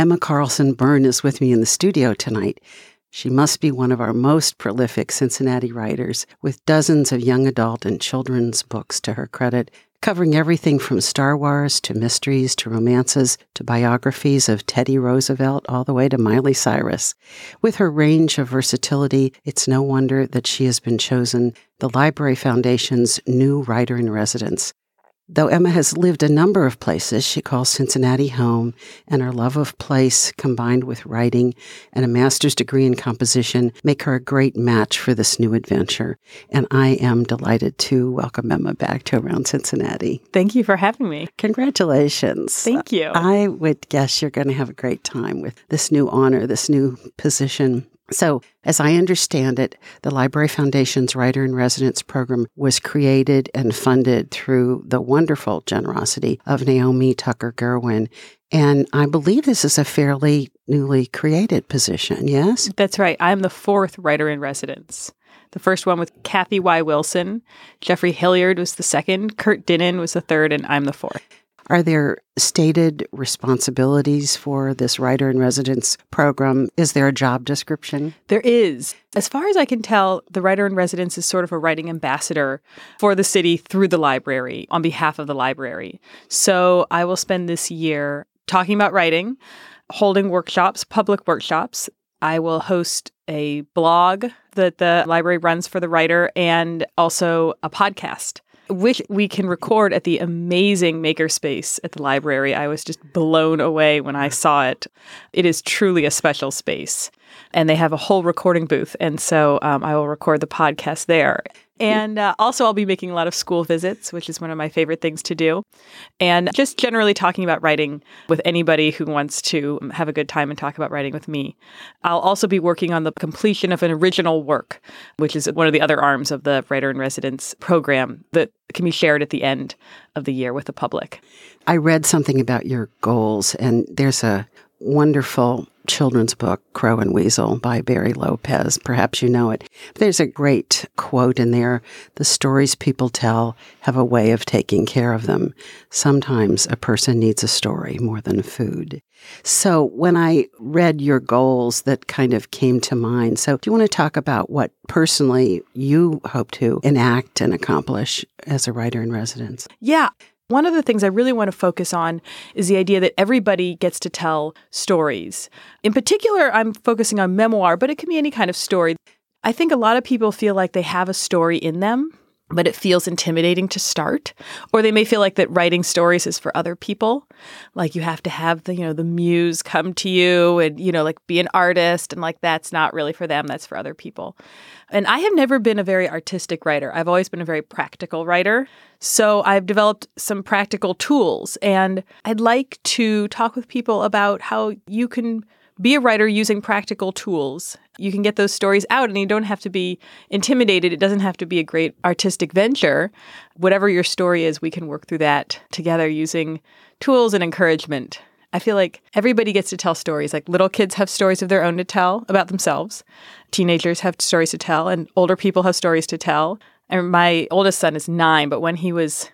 Emma Carlson Byrne is with me in the studio tonight. She must be one of our most prolific Cincinnati writers, with dozens of young adult and children's books to her credit, covering everything from Star Wars to mysteries to romances to biographies of Teddy Roosevelt all the way to Miley Cyrus. With her range of versatility, it's no wonder that she has been chosen the Library Foundation's new writer-in-residence. Though Emma has lived a number of places, she calls Cincinnati home, and her love of place, combined with writing and a master's degree in composition, make her a great match for this new adventure. And I am delighted to welcome Emma back to Around Cincinnati. Thank you for having me. Congratulations. Thank you. I would guess you're going to have a great time with this new honor, this new position. So, as I understand it, the Library Foundation's Writer-in-Residence program was created and funded through the wonderful generosity of Naomi Tucker Gerwin. And I believe this is a fairly newly created position, yes? That's right. I'm the fourth Writer-in-Residence. The first one with Kathy Y. Wilson. Jeffrey Hilliard was the second. Kurt Dinnan was the third, and I'm the fourth. Are there stated responsibilities for this writer-in-residence program? Is there a job description? There is. As far as I can tell, the writer-in-residence is sort of a writing ambassador for the city through the library on behalf of the library. So I will spend this year talking about writing, holding workshops, public workshops. I will host a blog that the library runs for the writer and also a podcast, which we can record at the amazing makerspace at the library. I was just blown away when I saw it. It is truly a special space. And they have a whole recording booth. And so I will record the podcast there. And also I'll be making a lot of school visits, which is one of my favorite things to do. And just generally talking about writing with anybody who wants to have a good time and talk about writing with me. I'll also be working on the completion of an original work, which is one of the other arms of the Writer-in-Residence program that can be shared at the end of the year with the public. I read something about your goals, and there's a wonderful children's book, Crow and Weasel, by Barry Lopez. Perhaps you know it. There's a great quote in there. The stories people tell have a way of taking care of them. Sometimes a person needs a story more than food. So when I read your goals, that kind of came to mind. So do you want to talk about what personally you hope to enact and accomplish as a writer-in-residence? Yeah. One of the things I really want to focus on is the idea that everybody gets to tell stories. In particular, I'm focusing on memoir, but it can be any kind of story. I think a lot of people feel like they have a story in them, but it feels intimidating to start. Or they may feel like that writing stories is for other people. Like you have to have the muse come to you and, like be an artist. And like, that's not really for them. That's for other people. And I have never been a very artistic writer. I've always been a very practical writer. So I've developed some practical tools. And I'd like to talk with people about how you can be a writer using practical tools. You can get those stories out and you don't have to be intimidated. It doesn't have to be a great artistic venture. Whatever your story is, we can work through that together using tools and encouragement. I feel like everybody gets to tell stories. Like little kids have stories of their own to tell about themselves. Teenagers have stories to tell, and older people have stories to tell. And my oldest son is 9, but when he was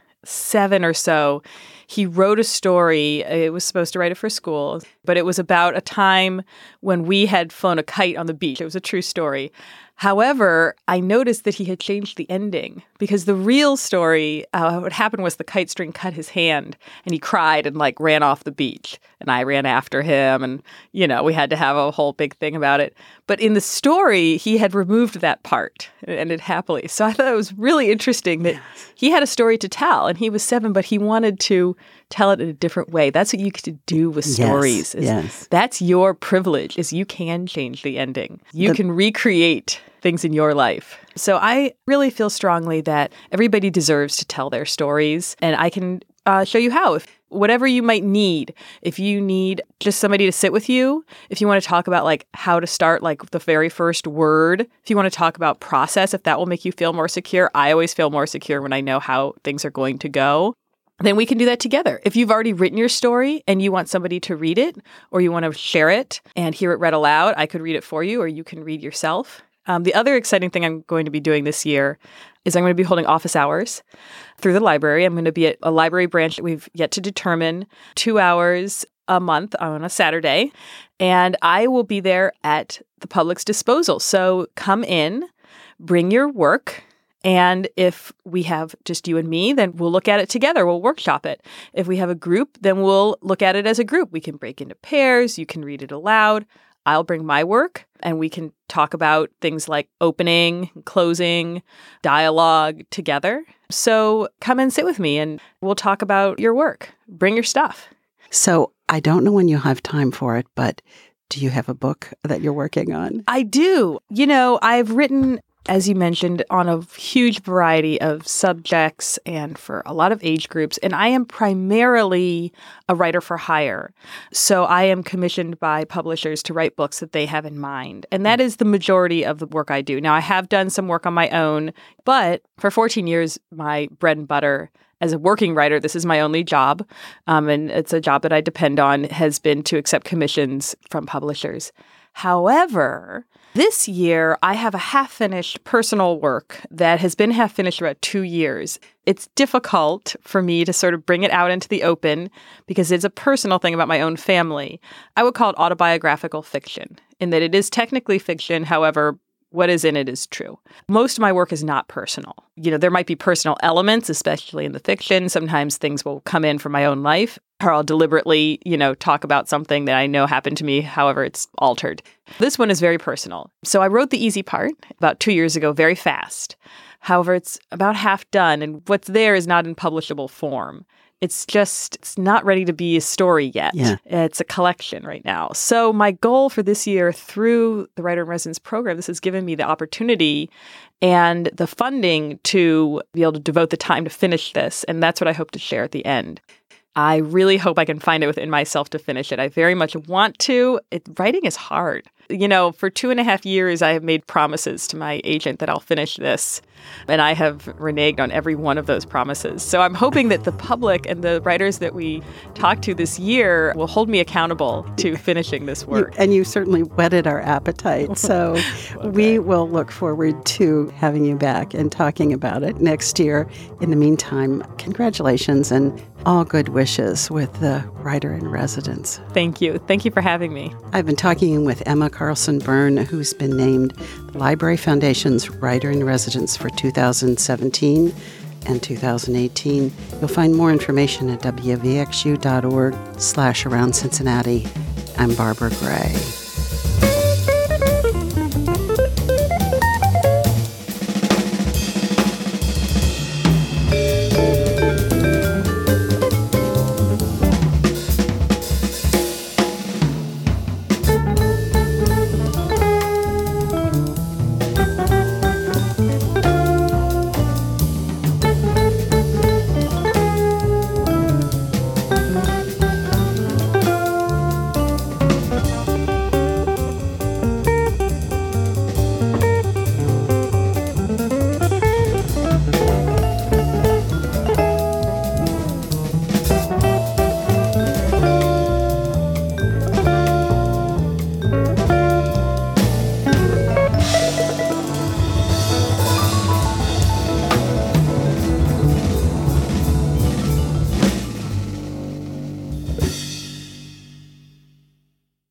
7 or so, he wrote a story. It was supposed to write it for school, but it was about a time when we had flown a kite on the beach. It was a true story. However, I noticed that he had changed the ending because the real story, what happened was the kite string cut his hand and he cried and ran off the beach. And I ran after him and, we had to have a whole big thing about it. But in the story, he had removed that part and it ended happily. So I thought it was really interesting that he had a story to tell and he was 7, but he wanted to tell it in a different way. That's what you get to do with stories. Yes. That's your privilege, is you can change the ending. You can recreate things in your life. So I really feel strongly that everybody deserves to tell their stories, and I can show you how. If whatever you might need, if you need just somebody to sit with you, if you want to talk about how to start the very first word, if you want to talk about process, if that will make you feel more secure. I always feel more secure when I know how things are going to go. Then we can do that together. If you've already written your story and you want somebody to read it or you want to share it and hear it read aloud, I could read it for you or you can read yourself. The other exciting thing I'm going to be doing this year is I'm going to be holding office hours through the library. I'm going to be at a library branch that we've yet to determine, 2 hours a month on a Saturday, and I will be there at the public's disposal. So come in, bring your work. And if we have just you and me, then we'll look at it together. We'll workshop it. If we have a group, then we'll look at it as a group. We can break into pairs. You can read it aloud. I'll bring my work, and we can talk about things like opening, closing, dialogue together. So come and sit with me, and we'll talk about your work. Bring your stuff. So I don't know when you'll have time for it, but do you have a book that you're working on? I do. I've written, as you mentioned, on a huge variety of subjects and for a lot of age groups. And I am primarily a writer for hire. So I am commissioned by publishers to write books that they have in mind. And that is the majority of the work I do. Now, I have done some work on my own, but for 14 years, my bread and butter as a working writer, this is my only job, and it's a job that I depend on, has been to accept commissions from publishers. However, this year, I have a half-finished personal work that has been half-finished for about 2 years. It's difficult for me to sort of bring it out into the open because it's a personal thing about my own family. I would call it autobiographical fiction, in that it is technically fiction. However, what is in it is true. Most of my work is not personal. There might be personal elements, especially in the fiction. Sometimes things will come in from my own life, or I'll deliberately, talk about something that I know happened to me. However, it's altered. This one is very personal. So I wrote the easy part about 2 years ago, very fast. However, it's about half done, and what's there is not in publishable form. It's not ready to be a story yet. Yeah. It's a collection right now. So my goal for this year through the Writer in Residence program, this has given me the opportunity and the funding to be able to devote the time to finish this. And that's what I hope to share at the end. I really hope I can find it within myself to finish it. I very much want to. Writing is hard. For 2.5 years, I have made promises to my agent that I'll finish this, and I have reneged on every one of those promises. So I'm hoping that the public and the writers that we talk to this year will hold me accountable to finishing this work. And you certainly whetted our appetite. So Okay. We will look forward to having you back and talking about it next year. In the meantime, congratulations and all good wishes with the Writer in Residence. Thank you. Thank you for having me. I've been talking with Emma Carlson Byrne, who's been named the Library Foundation's Writer in Residence for 2017 and 2018. You'll find more information at wvxu.org/around Cincinnati. I'm Barbara Gray.